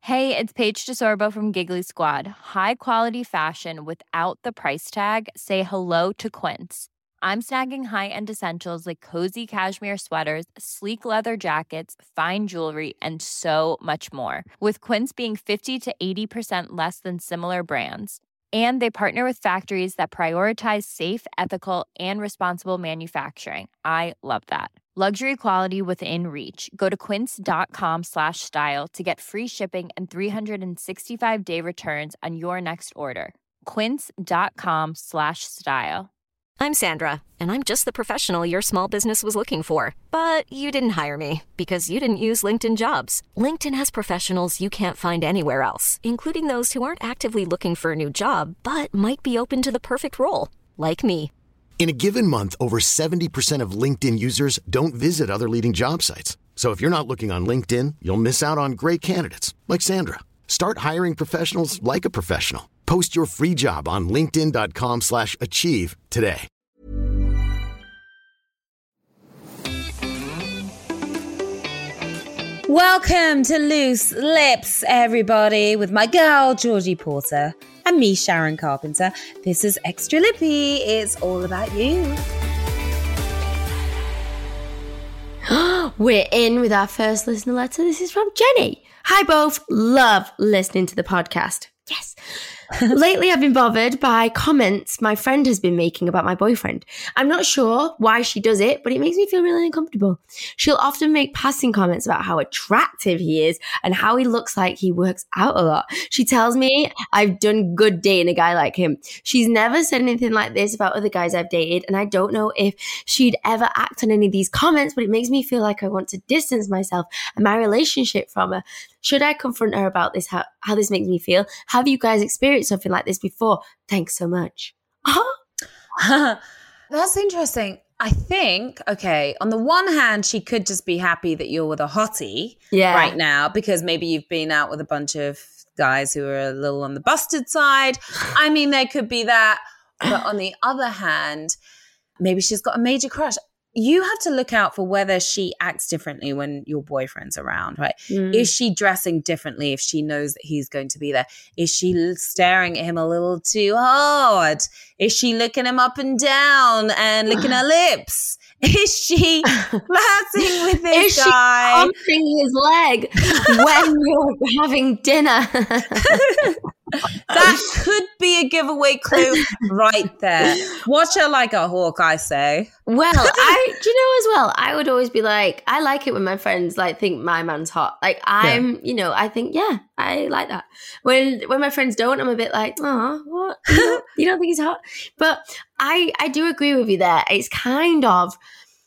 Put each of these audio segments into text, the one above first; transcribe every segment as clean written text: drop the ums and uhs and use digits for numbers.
Hey, it's Paige DeSorbo from Giggly Squad. High quality fashion without the price tag. Say hello to Quince. I'm snagging high-end essentials like cozy cashmere sweaters, sleek leather jackets, fine jewelry, and so much more. With Quince being 50 to 80% less than similar brands. And they partner with factories that prioritize safe, ethical, and responsible manufacturing. I love that. Luxury quality within reach. Go to quince.com/style to get free shipping and 365-day returns on your next order. Quince.com/style. I'm Sandra, and I'm just the professional your small business was looking for. But you didn't hire me because you didn't use LinkedIn Jobs. LinkedIn has professionals you can't find anywhere else, including those who aren't actively looking for a new job, but might be open to the perfect role, like me. In a given month, over 70% of LinkedIn users don't visit other leading job sites. So if you're not looking on LinkedIn, you'll miss out on great candidates like Sandra. Start hiring professionals like a professional. Post your free job on linkedin.com/achieve today. Welcome to Loose Lips, everybody, with my girl, Georgie Porter, and me, Sharon Carpenter. This is Extra Lippy. It's all about you. We're in with our first listener letter. This is from Jenny. Hi, both. Love listening to the podcast. Yes. Lately, I've been bothered by comments my friend has been making about my boyfriend. I'm not sure why she does it, but it makes me feel really uncomfortable. She'll often make passing comments about how attractive he is and how he looks like he works out a lot. She tells me I've done good dating a guy like him. She's never said anything like this about other guys I've dated, and I don't know if she'd ever act on any of these comments, but it makes me feel like I want to distance myself and my relationship from her. Should I confront her about this, how this makes me feel? Have you guys experienced something like this before? Thanks so much. That's interesting. I think, okay, on the one hand, she could just be happy that you're with a hottie right now because maybe you've been out with a bunch of guys who are a little on the busted side. I mean, there could be that. But on the other hand, maybe she's got a major crush. You have to look out for whether she acts differently when your boyfriend's around, right? Is she dressing differently if she knows that he's going to be there? Is she staring at him a little too hard? Is she looking him up and down and licking her lips? Is she flirting with this guy? Is she pumping his leg when you're having dinner? That could be a giveaway clue right there. Watch her like a hawk, I say. Well, do you know as well, I would always be like, I like it when my friends like think my man's hot. Like I think, yeah, I like that. When my friends don't, I'm a bit like, oh, what? You don't think he's hot? But I do agree with you there. It's kind of,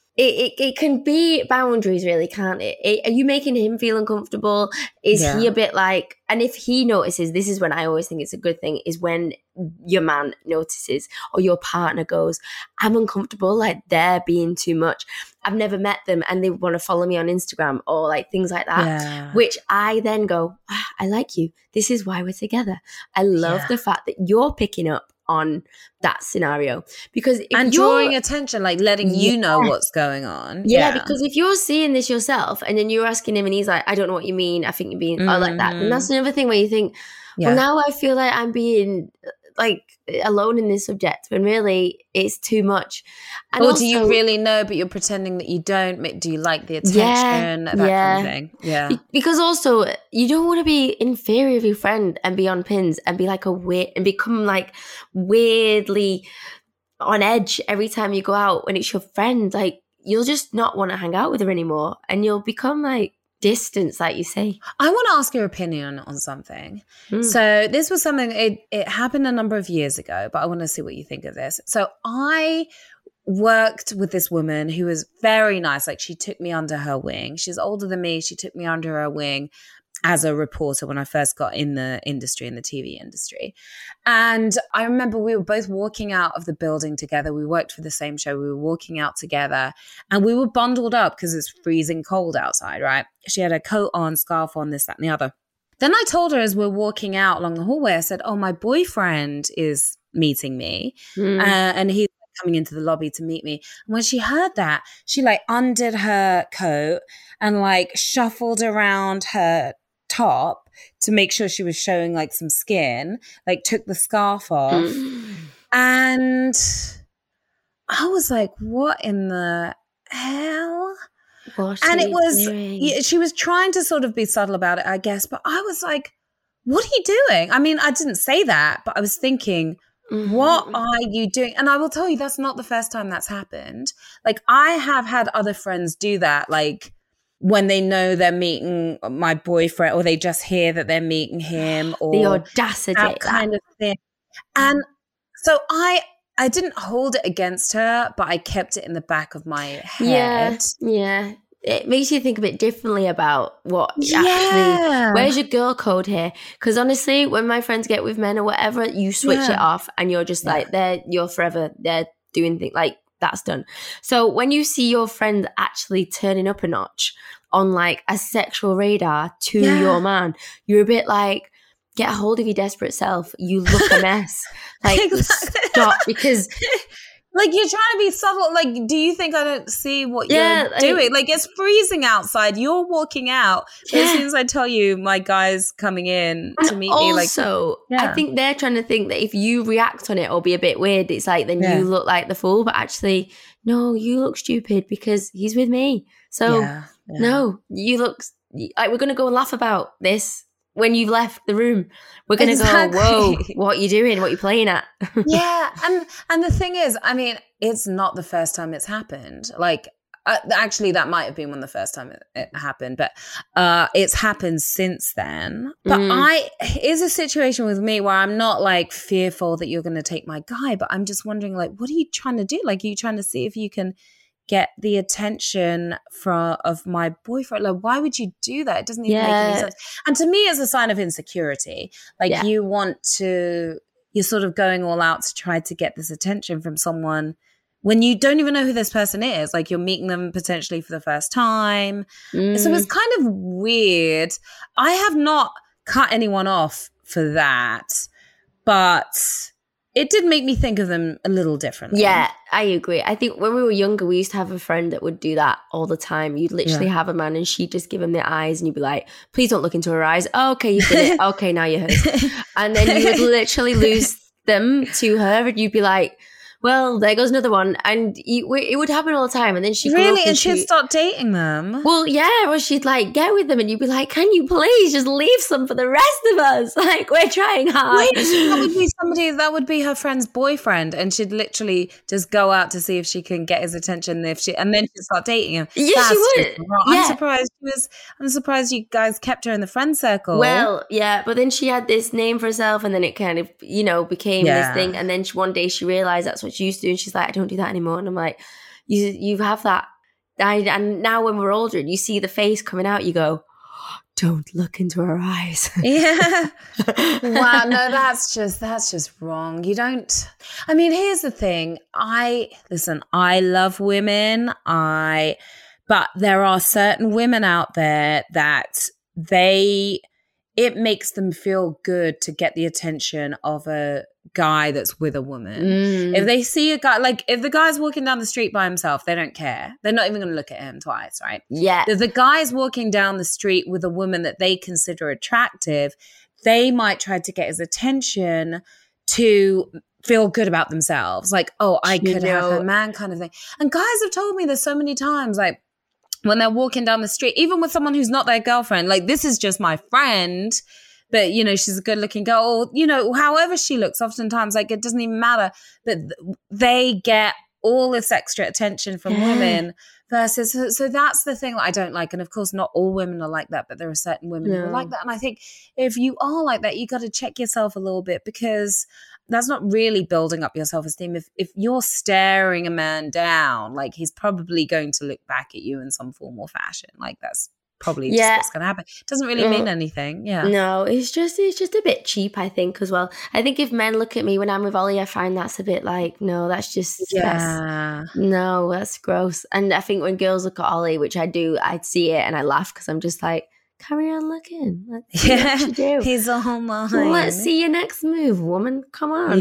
it can be boundaries really, can't it? Are you making him feel uncomfortable? Is he a bit like, and if he notices, this is when I always think it's a good thing, is when your man notices or your partner goes, I'm uncomfortable, like they're being too much. I've never met them and they want to follow me on Instagram or like things like that, which I then go, I like you. This is why we're together. I love the fact that you're picking up on that scenario because and drawing attention, like letting you know what's going on. Because if you're seeing this yourself and then you're asking him and he's like, I don't know what you mean, I think you're being like that, and that's another thing where you think, well, now I feel like I'm being like alone in this subject when really it's too much. And or do you really know but you're pretending that you don't? Do you like the attention, that kind of thing? Because also you don't want to be inferior with your friend and be on pins and be like and become like weirdly on edge every time you go out when it's your friend. Like you'll just not want to hang out with her anymore and you'll become like distance, like you say. I want to ask your opinion on something. So this was something, it happened a number of years ago, but I want to see what you think of this. So I worked with this woman who was very nice. Like she took me under her wing. She's older than me. She took me under her wing as a reporter when I first got in the industry, in the TV industry. And I remember we were both walking out of the building together. We worked for the same show. We were walking out together and we were bundled up because it's freezing cold outside, right? She had a coat on, scarf on, this, that, and the other. Then I told her as we're walking out along the hallway, I said, oh, my boyfriend is meeting me and he's coming into the lobby to meet me. And when she heard that, she like undid her coat and like shuffled around her top to make sure she was showing like some skin, like took the scarf off. And I was like, what in the hell? And it was, she was trying to sort of be subtle about it, I guess. But I was like, what are you doing? I mean, I didn't say that, but I was thinking, what are you doing? And I will tell you, that's not the first time that's happened. Like, I have had other friends do that, like when they know they're meeting my boyfriend, or they just hear that they're meeting him, or the audacity, that kind of thing. And so I didn't hold it against her, but I kept it in the back of my head. Yeah. It makes you think a bit differently about what actually, where's your girl code here? Because honestly, when my friends get with men or whatever, you switch it off and you're just like, you're forever, they're doing things like that's done. So when you see your friend actually turning up a notch on like a sexual radar to your man, you're a bit like, get a hold of your desperate self. You look a mess. Like, stop, because like, you're trying to be subtle. Like, do you think I don't see what you're doing? Like, it's freezing outside. You're walking out. But as soon as I tell you my guy's coming in to meet me, like, also, I think they're trying to think that if you react on it or be a bit weird, it's like, then you look like the fool. But actually, no, you look stupid because he's with me. So, no, you look like, we're going to go and laugh about this. When you left the room, we're going to go, whoa, what are you doing? What are you playing at? Yeah. And the thing is, I mean, it's not the first time it's happened. Like, actually, that might have been when the first time it happened, but it's happened since then. But it's a situation with me where I'm not like fearful that you're going to take my guy, but I'm just wondering, like, what are you trying to do? Like, are you trying to see if you can get the attention of my boyfriend? Like, why would you do that? It doesn't even make any sense. And to me, it's a sign of insecurity. Like, you're sort of going all out to try to get this attention from someone when you don't even know who this person is. Like, you're meeting them potentially for the first time. So it's kind of weird. I have not cut anyone off for that, but it did make me think of them a little differently. Yeah, I agree. I think when we were younger, we used to have a friend that would do that all the time. You'd literally have a man and she'd just give him the eyes and you'd be like, please don't look into her eyes. Oh, okay, you did it. Okay, now you're hers. And then you would literally lose them to her and you'd be like, well, there goes another one. And it would happen all the time. And then she'd really, and she'd start dating them. Well, yeah, or she'd like get with them and you'd be like, can you please just leave some for the rest of us? Like, we're trying hard. Wait, that would be her friend's boyfriend, and she'd literally just go out to see if she can get his attention, and then she'd start dating him. Yeah, she would. Yeah. I'm surprised you guys kept her in the friend circle. Well, yeah, but then she had this name for herself, and then it kind of, became this thing. And then one day she realized that's what she used to do, and she's like, I don't do that anymore. And I'm like, you have that. And now when we're older and you see the face coming out, you go, don't look into her eyes. Yeah. Wow. No, that's just wrong. You don't. I mean, here's the thing. I love women. But there are certain women out there that it makes them feel good to get the attention of a guy that's with a woman. If they see a guy, like if the guy's walking down the street by himself, they don't care. They're not even going to look at him twice, right? Yeah. If the guy's walking down the street with a woman that they consider attractive, they might try to get his attention to feel good about themselves. Like, oh, I could have a man kind of thing. And guys have told me this so many times, like, when they're walking down the street, even with someone who's not their girlfriend, like, this is just my friend, but, she's a good looking girl, or, however she looks, oftentimes, like, it doesn't even matter, but they get all this extra attention from women versus, so that's the thing that I don't like. And of course, not all women are like that, but there are certain women who are like that. And I think if you are like that, you got to check yourself a little bit, because that's not really building up your self-esteem. If you're staring a man down, like, he's probably going to look back at you in some form or fashion. Like, that's probably just what's going to happen. It doesn't really mean anything. Yeah. No, it's just a bit cheap, I think, as well. I think if men look at me when I'm with Ollie, I find that's a bit like, no, that's just, that's gross. And I think when girls look at Ollie, which I do, I see it and I laugh because I'm just like, carry on looking. Let's see what you do. He's all mine. Let's see your next move, woman. Come on.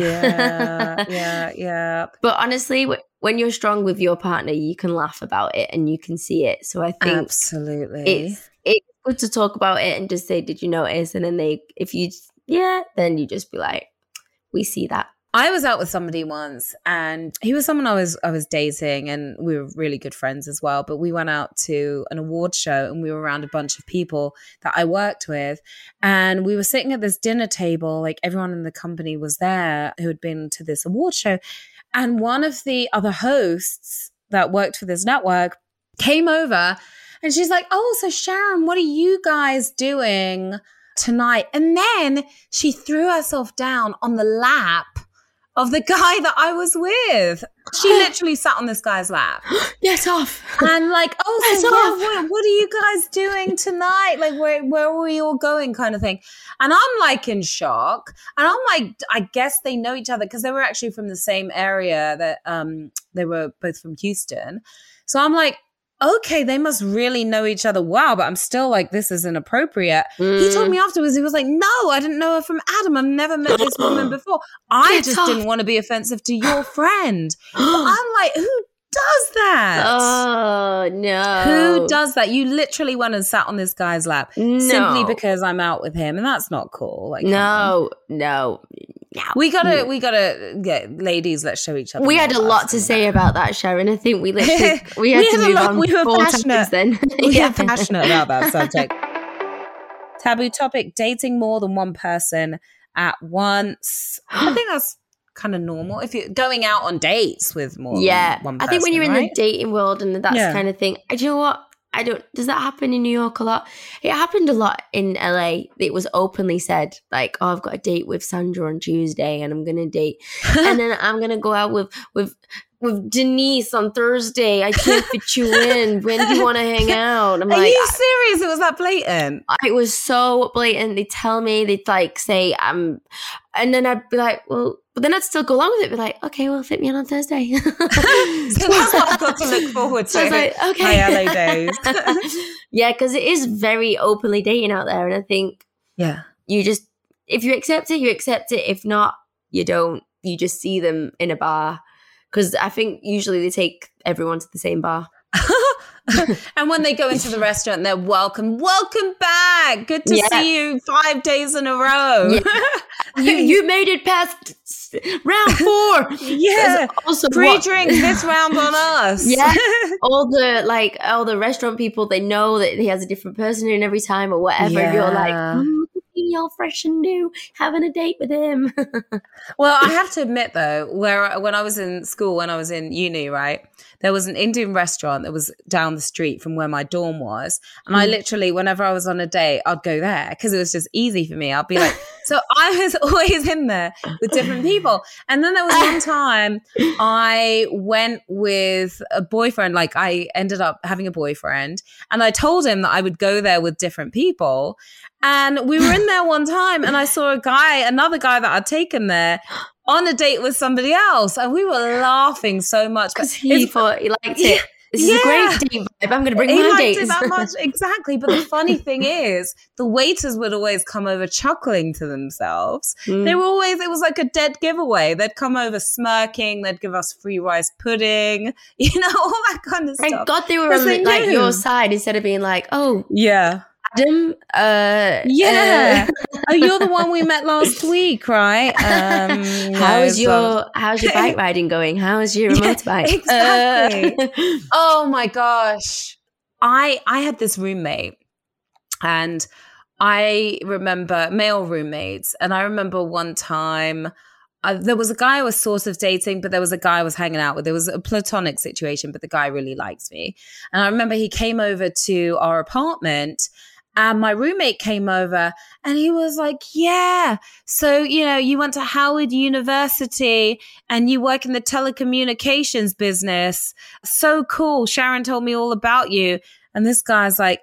Yeah. But honestly, when you're strong with your partner, you can laugh about it and you can see it. So I think absolutely it's good to talk about it and just say, did you notice? And then then you just be like, we see that. I was out with somebody once, and he was someone I was dating, and we were really good friends as well. But we went out to an award show, and we were around a bunch of people that I worked with, and we were sitting at this dinner table. Like, everyone in the company was there who had been to this award show, and one of the other hosts that worked for this network came over, and she's like, "Oh, so Sharon, what are you guys doing tonight?" And then she threw herself down on the lap of the guy that I was with. She literally sat on this guy's lap. Get off. And like, oh, so what are you guys doing tonight? Like, where are we all going, kind of thing. And I'm like in shock. And I'm like, I guess they know each other, because they were actually from the same area, that they were both from Houston. So I'm like, okay, they must really know each other well, but I'm still like, this is inappropriate. He told me afterwards, he was like, no, I didn't know her from Adam. I've never met this woman before. I just didn't want to be offensive to your friend. But I'm like, who does that? Oh, no. Who does that? You literally went and sat on this guy's lap simply because I'm out with him, and that's not cool. Like, no. We gotta get ladies. Let's show each other. We had a lot to say about that, Sharon. I think we literally we had to move on. We were 4 passionate. times then. We were passionate about that subject. Taboo topic: dating more than one person at once. I think that's kind of normal if you're going out on dates with more than one person. I think when you're in right? the dating world and that's the kind of thing. Do you know what? Does that happen in New York a lot? It happened a lot in LA. It was openly said, like, oh, I've got a date with Sandra on Tuesday and I'm going to date. And then I'm going to go out with Denise on Thursday. I can't fit you in. When do you want to hang out? I'm Are like, you serious? It was that blatant? It was so blatant. They tell me, they'd like say, and then I'd be like, well, but then I'd still go along with it. Be like, okay, well, fit me in on Thursday. So that's what I've got to look forward to. So I was like, okay. My LA days. Yeah, because it is very openly dating out there. And I think you just, if you accept it, you accept it. If not, you don't. You just see them in a bar. Because I think usually they take everyone to the same bar. And when they go into the restaurant, they're welcome back. Good to see you 5 days in a row. Yeah. you made it past round 4. Yeah. Also, pre-drink this round on us. Yeah. all the restaurant people, they know that he has a different person in every time or whatever. Yeah. You're like, all fresh and new, having a date with him. Well, I have to admit though, when I was in school, when I was in uni, right, there was an Indian restaurant that was down the street from where my dorm was, and I literally, whenever I was on a date, I'd go there because it was just easy for me. I'd be like, so I was always in there with different people. And then there was one time I went with a boyfriend, like I ended up having a boyfriend, and I told him that I would go there with different people. And we were in there one time and I saw another guy that I'd taken there on a date with somebody else. And we were laughing so much. Because he thought he liked it. This is a great date vibe. I'm going to bring my dates. He liked it that much. Exactly. But the funny thing is, the waiters would always come over chuckling to themselves. They were always, it was like a dead giveaway. They'd come over smirking. They'd give us free rice pudding, all that kind of stuff. Thank God they were on like your side instead of being like, oh. Yeah. Adam, oh, you're the one we met last week, right? How's your bike riding going? How's your motorbike? Exactly. Oh my gosh, I had this roommate, and I remember male roommates, and I remember one time. There was a guy I was sort of dating, but there was a guy I was hanging out with. There was a platonic situation, but the guy really likes me. And I remember he came over to our apartment, and my roommate came over and he was like, yeah, so, you went to Howard University and you work in the telecommunications business. So cool. Sharon told me all about you. And this guy's like,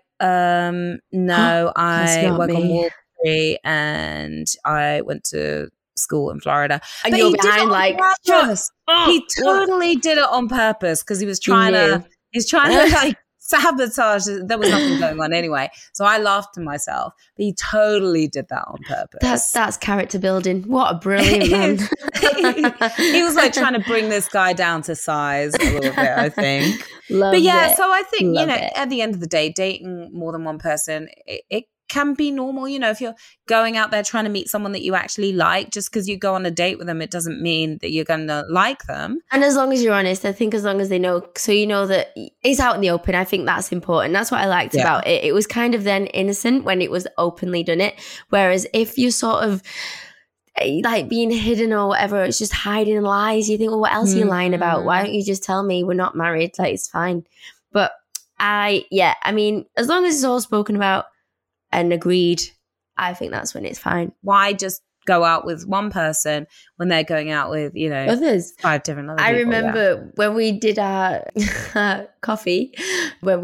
no, I work on Wall Street and I went to school in Florida. And but you're behind like, he totally did it on purpose because he was trying to like sabotage. There was nothing going on anyway. So I laughed to myself. But he totally did that on purpose. That's character building. What a brilliant man. He was like trying to bring this guy down to size a little bit, I think. Love it. So I think, at the end of the day, dating more than one person, it can be normal. If you're going out there trying to meet someone that you actually like, just because you go on a date with them, it doesn't mean that you're going to like them. And as long as you're honest, I think as long as they know, so you know that it's out in the open, I think that's important. That's what I liked about it. It was kind of then innocent when it was openly done it. Whereas if you're sort of like being hidden or whatever, it's just hiding lies. You think, well, what else are you lying about? Why don't you just tell me we're not married? Like, it's fine. But I mean, as long as it's all spoken about and agreed, I think that's when it's fine. Why just go out with one person when they're going out with, others? 5 different other people? I remember when we did our coffee, when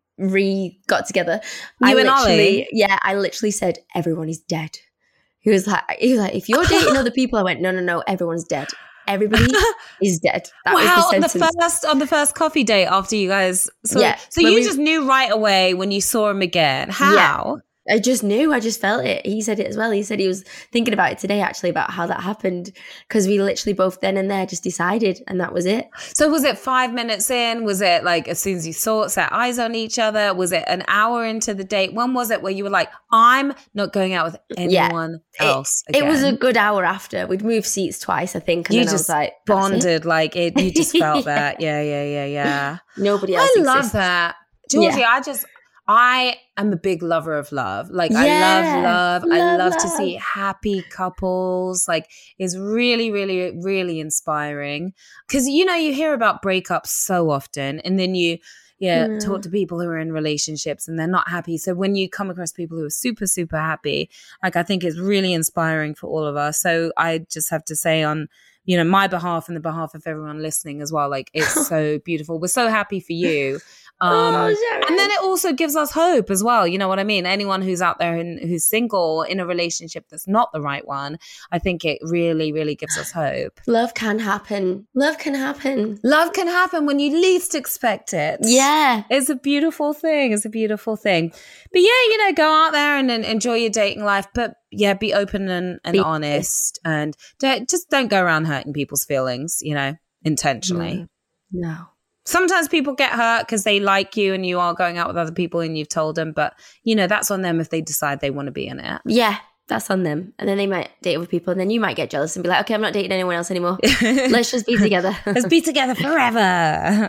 we got together. You and Ollie? Yeah, I literally said, everyone is dead. He was like, if you're dating other people, I went, no, everyone's dead. Everybody is dead. That was the sentence. on the first coffee date after you guys saw. Yeah. So you just knew right away when you saw him again. How? Yeah. I just knew. I just felt it. He said it as well. He said he was thinking about it today, actually, about how that happened, because we literally both then and there just decided, and that was it. So was it 5 minutes in? Was it like as soon as you set eyes on each other? Was it an hour into the date? When was it where you were like, I'm not going out with anyone else again? It was a good hour after. We'd moved seats twice, I think. And you then just I was like, bonded like it. You just felt that. Yeah. Nobody else exists. Love that. Georgie, I am a big lover of love. Like, I love love. I love to see happy couples. Like, it's really, really, really inspiring. Because, you hear about breakups so often, and then you talk to people who are in relationships and they're not happy. So when you come across people who are super, super happy, like, I think it's really inspiring for all of us. So I just have to say on, my behalf and the behalf of everyone listening as well, like, it's so beautiful. We're so happy for you. And then it also gives us hope as well. You know what I mean? Anyone who's out there and who's single in a relationship that's not the right one, I think it really, really gives us hope. Love can happen. Love can happen. Love can happen when you least expect it. Yeah. It's a beautiful thing. It's a beautiful thing. But yeah, go out there and enjoy your dating life. But yeah, be open and honest. And don't go around hurting people's feelings, intentionally. No. Sometimes people get hurt because they like you and you are going out with other people and you've told them. But, that's on them if they decide they want to be in it. Yeah, that's on them. And then they might date with people and then you might get jealous and be like, okay, I'm not dating anyone else anymore. Let's just be together. Let's be together forever.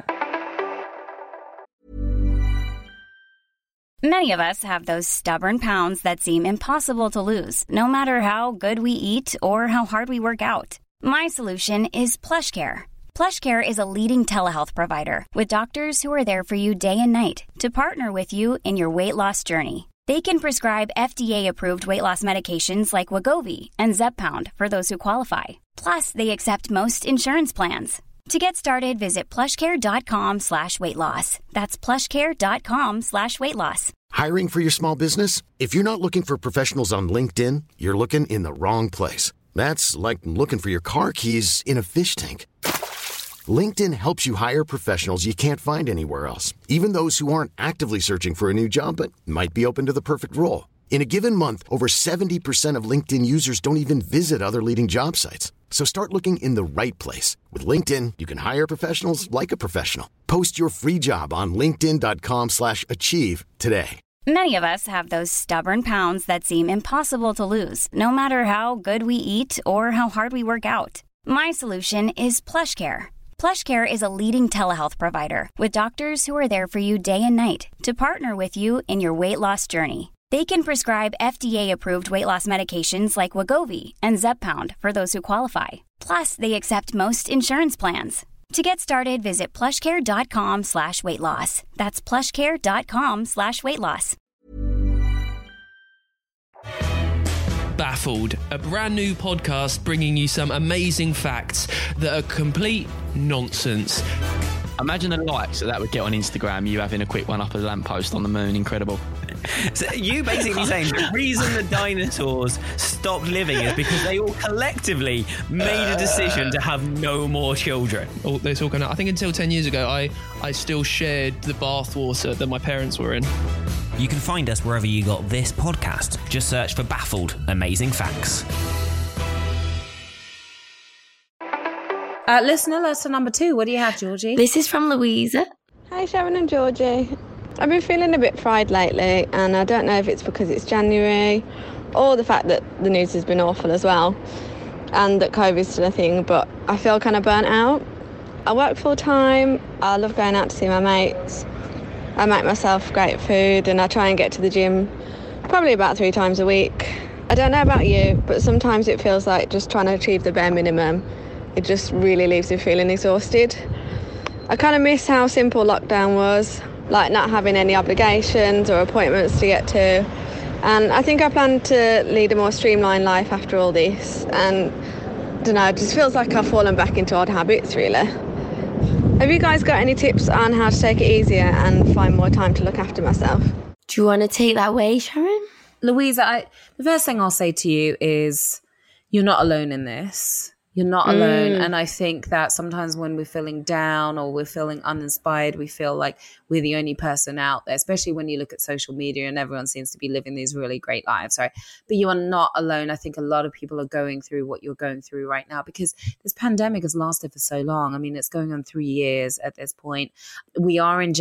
Many of us have those stubborn pounds that seem impossible to lose, no matter how good we eat or how hard we work out. My solution is PlushCare. PlushCare is a leading telehealth provider with doctors who are there for you day and night to partner with you in your weight loss journey. They can prescribe FDA-approved weight loss medications like Wegovy and Zepbound for those who qualify. Plus, they accept most insurance plans. To get started, visit plushcare.com/weightloss. That's plushcare.com/weightloss. Hiring for your small business? If you're not looking for professionals on LinkedIn, you're looking in the wrong place. That's like looking for your car keys in a fish tank. LinkedIn helps you hire professionals you can't find anywhere else, even those who aren't actively searching for a new job but might be open to the perfect role. In a given month, over 70% of LinkedIn users don't even visit other leading job sites. So start looking in the right place. With LinkedIn, you can hire professionals like a professional. Post your free job on linkedin.com/achieve today. Many of us have those stubborn pounds that seem impossible to lose, no matter how good we eat or how hard we work out. My solution is PlushCare. PlushCare is a leading telehealth provider with doctors who are there for you day and night to partner with you in your weight loss journey. They can prescribe FDA-approved weight loss medications like Wegovy and Zepbound for those who qualify. Plus, they accept most insurance plans. To get started, visit plushcare.com/weightloss. That's plushcare.com/weightloss. Baffled, a brand new podcast bringing you some amazing facts that are complete nonsense. Imagine the likes that would get on Instagram, you having a quick one up a lamppost on the moon. Incredible. So you basically saying the reason the dinosaurs stopped living is because they all collectively made a decision to have no more children. It's all I think until 10 years ago, I still shared the bathwater that my parents were in. You can find us wherever you got this podcast. Just search for Baffled Amazing Facts. Listener letter number 2. What do you have, Georgie? This is from Louisa. Hi, Sharon and Georgie. I've been feeling a bit fried lately, and I don't know if it's because it's January or the fact that the news has been awful as well and that COVID's still a thing, but I feel kind of burnt out. I work full time. I love going out to see my mates. I make myself great food and I try and get to the gym probably about 3 times a week. I don't know about you, but sometimes it feels like just trying to achieve the bare minimum. It just really leaves me feeling exhausted. I kind of miss how simple lockdown was, like not having any obligations or appointments to get to. And I think I plan to lead a more streamlined life after all this. And I don't know, it just feels like I've fallen back into old habits, really. Have you guys got any tips on how to take it easier and find more time to look after myself? Do you want to take that away, Sharon? Louisa, the first thing I'll say to you is you're not alone in this. You're not alone. And I think that sometimes when we're feeling down or we're feeling uninspired, we feel like we're the only person out there, especially when you look at social media and everyone seems to be living these really great lives, right? But you are not alone. I think a lot of people are going through what you're going through right now because this pandemic has lasted for so long. I mean, it's going on 3 years at this point. We are in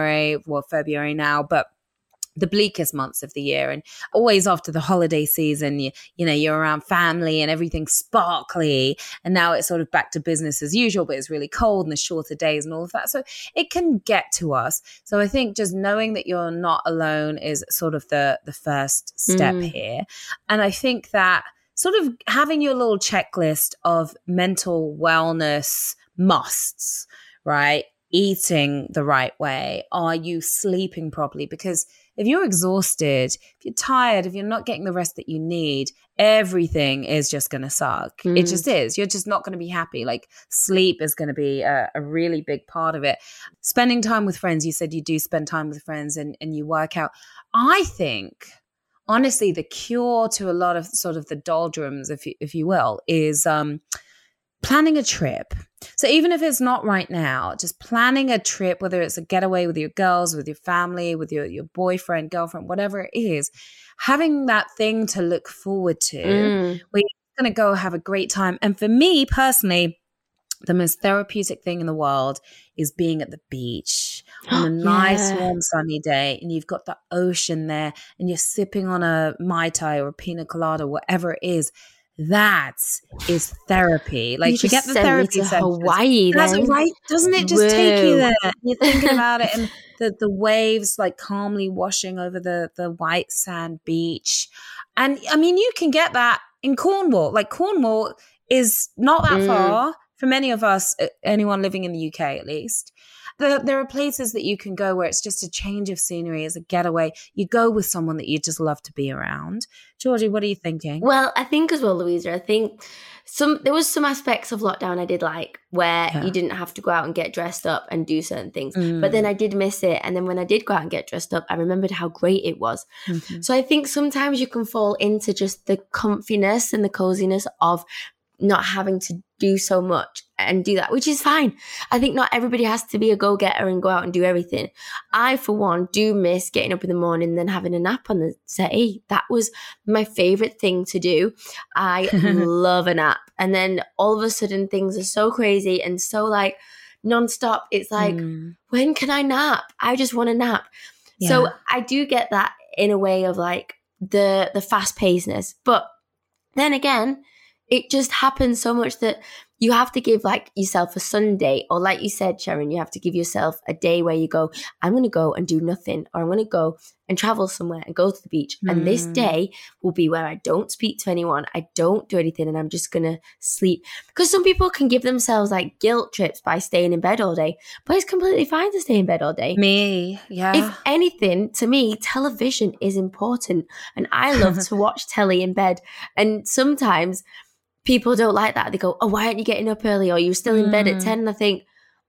February now, but the bleakest months of the year, and always after the holiday season, you're around family and everything's sparkly, and now it's sort of back to business as usual, but it's really cold and the shorter days and all of that. So it can get to us. So I think just knowing that you're not alone is sort of the first step here. And I think that sort of having your little checklist of mental wellness musts, right? Eating the right way. Are you sleeping properly? Because if you're exhausted, if you're tired, if you're not getting the rest that you need, everything is just going to suck. It just is. You're just not going to be happy. Like sleep is going to be a really big part of it. Spending time with friends. You said you do spend time with friends and you work out. I think, honestly, the cure to a lot of sort of the doldrums, if you will, is planning a trip. So even if it's not right now, just planning a trip, whether it's a getaway with your girls, with your family, with your boyfriend, girlfriend, whatever it is, having that thing to look forward to where you're going to go have a great time. And for me personally, the most therapeutic thing in the world is being at the beach on a nice, warm, sunny day, and you've got the ocean there and you're sipping on a Mai Tai or a pina colada, whatever it is. That is therapy. Like you get the therapy to Hawaii. That's right. Doesn't it just take you there? You're thinking about it and the waves like calmly washing over the white sand beach. And I mean, you can get that in Cornwall. Like Cornwall is not that far from any of us, anyone living in the UK at least. There are places that you can go where it's just a change of scenery, as a getaway. You go with someone that you just love to be around. Georgie, what are you thinking? Well, I think as well, Louisa, I think there was some aspects of lockdown I did like where you didn't have to go out and get dressed up and do certain things. But then I did miss it. And then when I did go out and get dressed up, I remembered how great it was. So I think sometimes you can fall into just the comfiness and the coziness of not having to do so much and do that, which is fine. I think not everybody has to be a go-getter and go out and do everything. I, for one, do miss getting up in the morning and then having a nap on the settee. That was my favorite thing to do. I love a nap. And then all of a sudden things are so crazy and so like nonstop. It's like, when can I nap? I just want to nap. Yeah. So I do get that in a way of like the fast-pacedness. But then again, it just happens so much that you have to give like yourself a Sunday, or like you said, Sharon, you have to give yourself a day where you go, I'm going to go and do nothing, or I'm going to go and travel somewhere and go to the beach. And this day will be where I don't speak to anyone. I don't do anything and I'm just going to sleep. Because some people can give themselves like guilt trips by staying in bed all day, but it's completely fine to stay in bed all day. Me, yeah. If anything, to me, television is important. And I love to watch telly in bed. And sometimes people don't like that. They go, oh, why aren't you getting up early? Or you're still in bed at 10. And I think,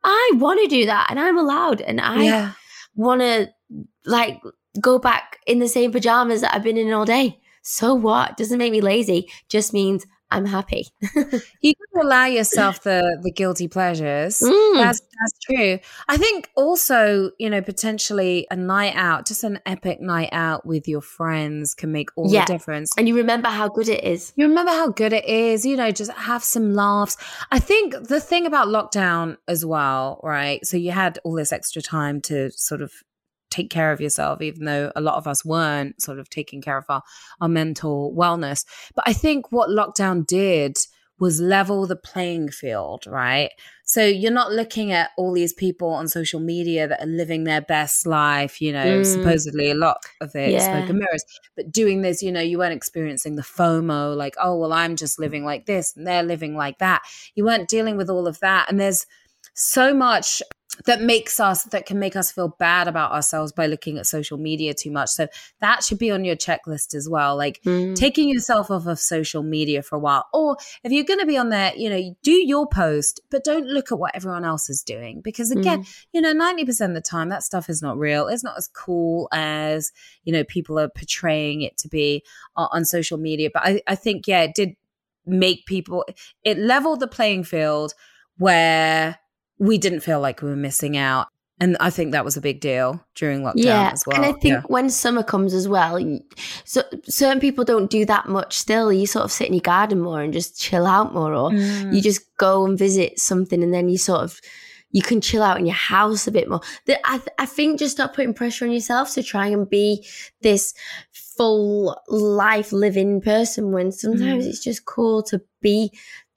I want to do that and I'm allowed. And I want to like go back in the same pajamas that I've been in all day. So what? Doesn't make me lazy. Just means I'm happy. You can allow yourself the guilty pleasures. That's true. I think also, you know, potentially a night out, just an epic night out with your friends can make all the difference. And you remember how good it is. You remember how good it is, you know, just have some laughs. I think the thing about lockdown as well, right? So you had all this extra time to sort of take care of yourself, even though a lot of us weren't sort of taking care of our mental wellness. But I think what lockdown did was level the playing field, right? So you're not looking at all these people on social media that are living their best life, you know, supposedly a lot of it is smoke and mirrors, but doing this, you know, you weren't experiencing the FOMO, like, oh, well, I'm just living like this and they're living like that. You weren't dealing with all of that. And there's so much that can make us feel bad about ourselves by looking at social media too much. So that should be on your checklist as well. Like taking yourself off of social media for a while, or if you're going to be on there, you know, do your post, but don't look at what everyone else is doing. Because again, you know, 90% of the time that stuff is not real. It's not as cool as, you know, people are portraying it to be on social media. But I think, it did make it leveled the playing field where we didn't feel like we were missing out. And I think that was a big deal during lockdown as well. And I think when summer comes as well, so certain people don't do that much still. You sort of sit in your garden more and just chill out more, or you just go and visit something and then you can chill out in your house a bit more. I think just stop putting pressure on yourself to try and be this full life living person, when sometimes it's just cool to be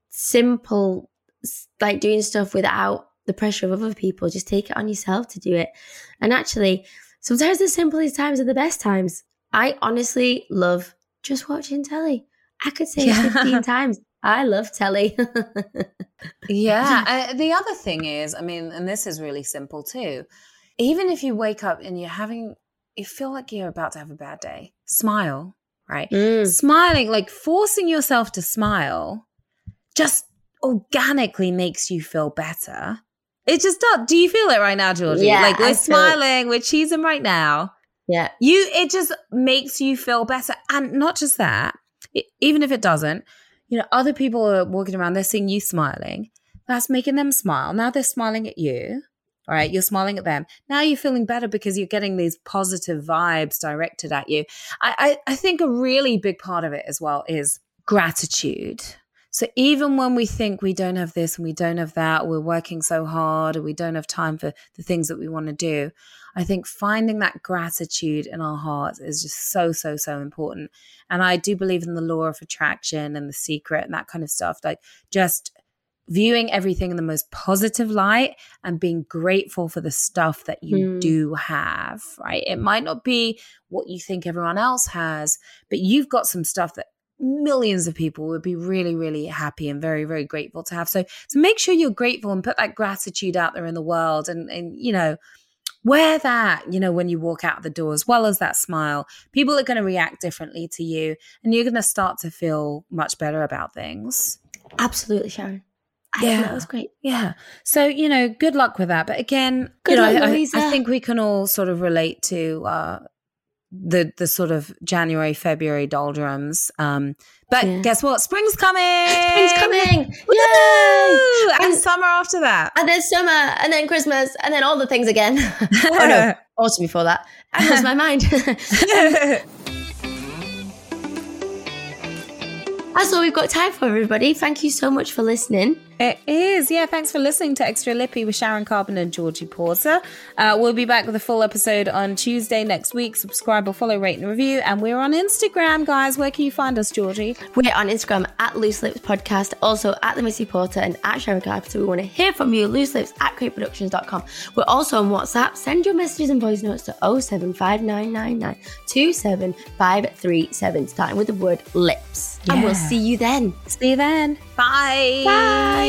simple, like doing stuff without the pressure of other people. Just take it on yourself to do it. And actually, sometimes the simplest times are the best times. I honestly love just watching telly. I could say 15 times. I love telly. The other thing is, I mean, and this is really simple too. Even if you wake up and you feel like you're about to have a bad day, smile, right? Smiling, like forcing yourself to smile, just organically makes you feel better. It just does. Do you feel it right now, Georgie? Yeah, like we're smiling, we're cheesing right now. Yeah. It just makes you feel better. And not just that, even if it doesn't, you know, other people are walking around, they're seeing you smiling. That's making them smile. Now they're smiling at you. All right, you're smiling at them. Now you're feeling better because you're getting these positive vibes directed at you. I think a really big part of it as well is gratitude. So even when we think we don't have this and we don't have that, or we're working so hard or we don't have time for the things that we want to do, I think finding that gratitude in our hearts is just so, so, so important. And I do believe in the law of attraction and The Secret and that kind of stuff. Like just viewing everything in the most positive light and being grateful for the stuff that you do have, right? It might not be what you think everyone else has, but you've got some stuff that millions of people would be really, really happy and very, very grateful to have. So make sure you're grateful and put that gratitude out there in the world, and you know, wear that, you know, when you walk out the door, as well as that smile. People are going to react differently to you, and you're going to start to feel much better about things. Absolutely, Sharon. I think that was great. Yeah. So, you know, good luck with that. But again, I think we can all sort of relate to the sort of January, February doldrums. But guess what? Spring's coming! Spring's coming! Yay! And summer after that. And then summer, and then Christmas, and then all the things again. Oh no, autumn before that. I lost my mind. That's all we've got time for, everybody. Thank you so much for listening. It is. Yeah, thanks for listening to Extra Lippy with Sharon Carpenter and Georgie Porter. We'll be back with a full episode on Tuesday next week. Subscribe or follow, rate and review. And we're on Instagram, guys. Where can you find us, Georgie? We're on Instagram at Loose Lips Podcast, also at The Missy Porter and at Sharon Carpenter. We want to hear from you. looselips@createproductions.com. We're also on WhatsApp. Send your messages and voice notes to 07599927537, starting with the word lips. Yeah. And we'll see you then. See you then. Bye. Bye.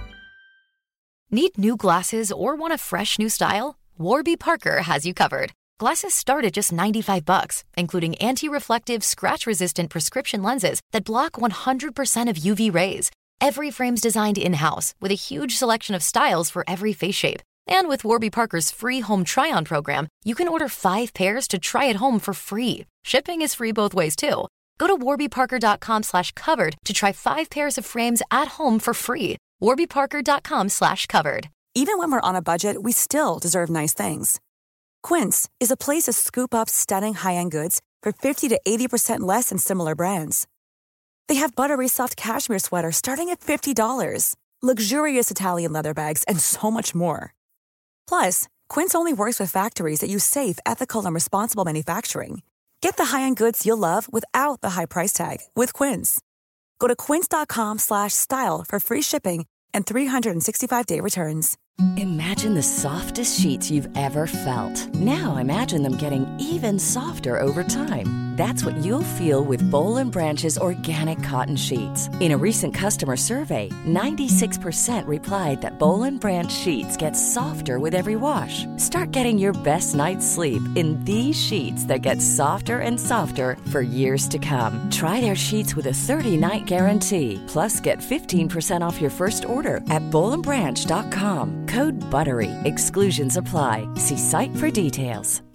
Need new glasses or want a fresh new style? Warby Parker has you covered. Glasses start at just $95, including anti-reflective, scratch-resistant prescription lenses that block 100% of UV rays. Every frame's designed in-house with a huge selection of styles for every face shape. And with Warby Parker's free home try-on program, you can order 5 pairs to try at home for free. Shipping is free both ways, too. Go to warbyparker.com/covered to try 5 pairs of frames at home for free. warbyparker.com/covered. Even when we're on a budget, we still deserve nice things. Quince is a place to scoop up stunning high-end goods for 50 to 80% less than similar brands. They have buttery soft cashmere sweaters starting at $50, luxurious Italian leather bags, and so much more. Plus, Quince only works with factories that use safe, ethical, and responsible manufacturing. Get the high-end goods you'll love without the high price tag with Quince. Go to quince.com/style for free shipping and 365-day returns. Imagine the softest sheets you've ever felt. Now imagine them getting even softer over time. That's what you'll feel with Boll & Branch's organic cotton sheets. In a recent customer survey, 96% replied that Boll & Branch sheets get softer with every wash. Start getting your best night's sleep in these sheets that get softer and softer for years to come. Try their sheets with a 30-night guarantee. Plus, get 15% off your first order at bollandbranch.com. Code BUTTERY. Exclusions apply. See site for details.